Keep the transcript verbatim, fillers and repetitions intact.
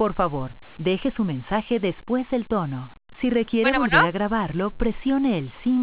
Por favor, deje su mensaje después del tono. Si requiere Bueno, volver bueno. a grabarlo, presione el símbolo.